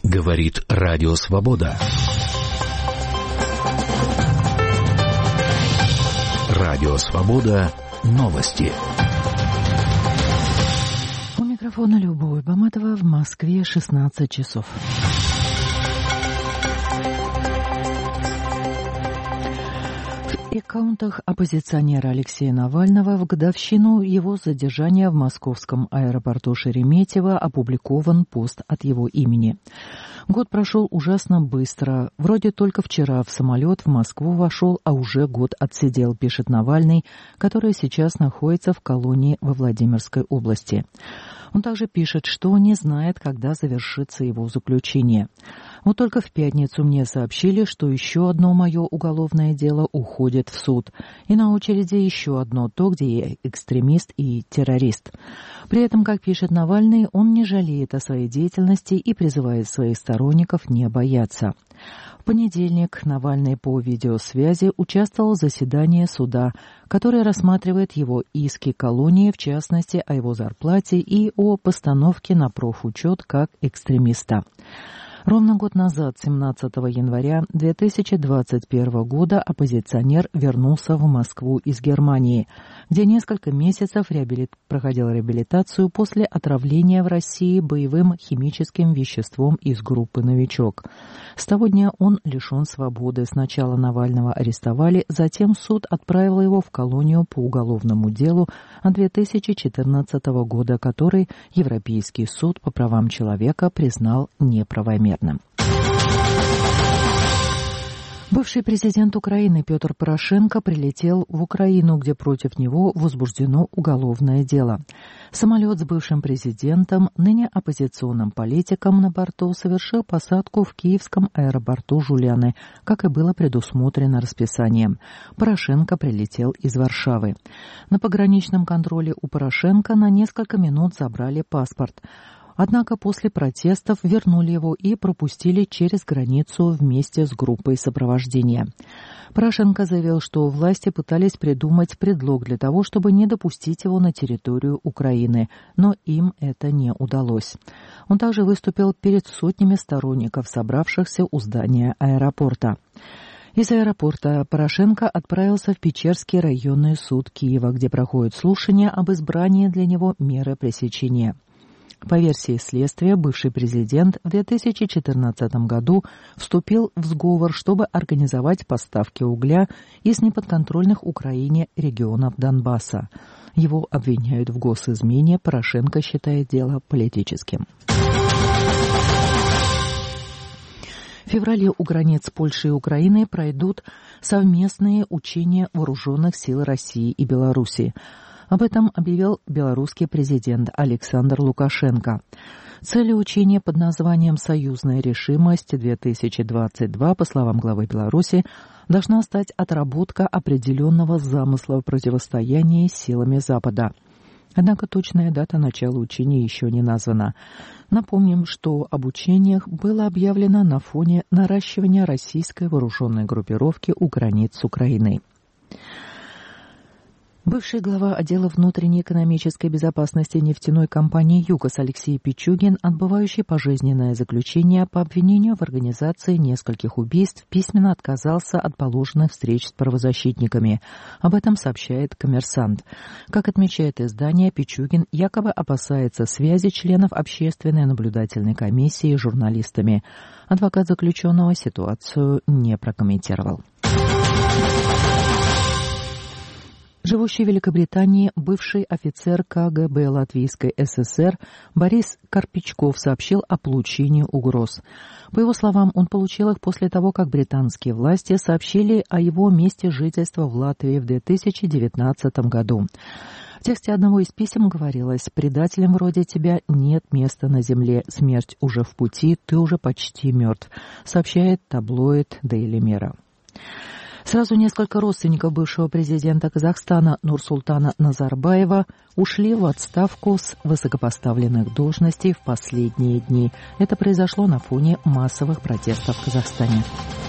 Говорит Радио Свобода. Радио Свобода. Новости. У микрофона Любовь Баматова, в Москве 16 часов. В аккаунтах оппозиционера Алексея Навального в годовщину его задержания в московском аэропорту Шереметьево опубликован пост от его имени. Год прошел ужасно быстро. Вроде только вчера в самолет в Москву вошел, а уже год отсидел, пишет Навальный, который сейчас находится в колонии во Владимирской области. Он также пишет, что не знает, когда завершится его заключение. Вот только в пятницу мне сообщили, что еще одно мое уголовное дело уходит в суд. И на очереди еще одно, то, где я экстремист и террорист. При этом, как пишет Навальный, он не жалеет о своей деятельности и призывает своих сторонников не бояться. В понедельник Навальный по видеосвязи участвовал в заседании суда, который рассматривает его иски колонии, в частности, о его зарплате и о постановке на профучет как экстремиста. Ровно год назад, 17 января 2021 года, оппозиционер вернулся в Москву из Германии, где несколько месяцев проходил реабилитацию после отравления в России боевым химическим веществом из группы «Новичок». С того дня он лишен свободы. Сначала Навального арестовали, затем суд отправил его в колонию по уголовному делу от 2014 года, который Европейский суд по правам человека признал неправомерным. Бывший президент Украины Петр Порошенко прилетел в Украину, где против него возбуждено уголовное дело. Самолет с бывшим президентом, ныне оппозиционным политиком на борту, совершил посадку в киевском аэропорту Жуляны, как и было предусмотрено расписанием. Порошенко прилетел из Варшавы. На пограничном контроле у Порошенко на несколько минут забрали паспорт. Однако после протестов вернули его и пропустили через границу вместе с группой сопровождения. Порошенко заявил, что власти пытались придумать предлог для того, чтобы не допустить его на территорию Украины, но им это не удалось. Он также выступил перед сотнями сторонников, собравшихся у здания аэропорта. Из аэропорта Порошенко отправился в Печерский районный суд Киева, где проходит слушание об избрании для него меры пресечения. По версии следствия, бывший президент в 2014 году вступил в сговор, чтобы организовать поставки угля из неподконтрольных Украине регионов Донбасса. Его обвиняют в госизмене, Порошенко считает дело политическим. В феврале у границ Польши и Украины пройдут совместные учения вооруженных сил России и Беларуси. Об этом объявил белорусский президент Александр Лукашенко. Целью учения под названием «Союзная решимость-2022», по словам главы Беларуси, должна стать отработка определенного замысла противостояния с силами Запада. Однако точная дата начала учений еще не названа. Напомним, что об учениях было объявлено на фоне наращивания российской вооруженной группировки у границ с Украиной. Бывший глава отдела внутренней экономической безопасности нефтяной компании «ЮКОС» Алексей Пичугин, отбывающий пожизненное заключение по обвинению в организации нескольких убийств, письменно отказался от положенных встреч с правозащитниками. Об этом сообщает «Коммерсант». Как отмечает издание, Пичугин якобы опасается связи членов общественной наблюдательной комиссии с журналистами. Адвокат заключенного ситуацию не прокомментировал. Живущий в Великобритании бывший офицер КГБ Латвийской ССР Борис Карпичков сообщил о получении угроз. По его словам, он получил их после того, как британские власти сообщили о его месте жительства в Латвии в 2019 году. В тексте одного из писем говорилось: «Предателям вроде тебя нет места на земле, смерть уже в пути, ты уже почти мертв», сообщает таблоид Daily Mirror. Сразу несколько родственников бывшего президента Казахстана Нурсултана Назарбаева ушли в отставку с высокопоставленных должностей в последние дни. Это произошло на фоне массовых протестов в Казахстане.